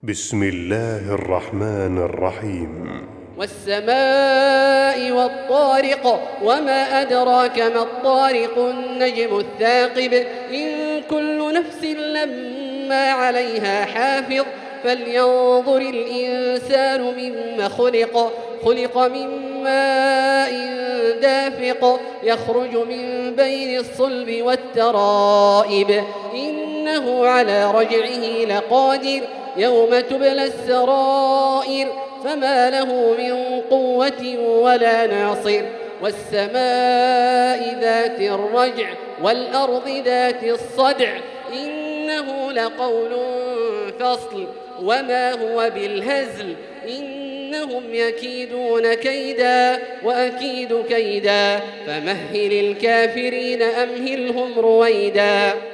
بسم الله الرحمن الرحيم. والسماء والطارق وما أدراك ما الطارق النجم الثاقب إن كل نفس لما عليها حافظ فلينظر الإنسان مما خلق من ماء دافق يخرج من بين الصلب والترائب إنه على رجعه لقادر يوم تبلى السرائر فما له من قوة ولا ناصر والسماء ذات الرجع والأرض ذات الصدع إنه لقول فصل وما هو بالهزل إنهم يكيدون كيدا وأكيد كيدا فمهل الكافرين أمهلهم رويدا.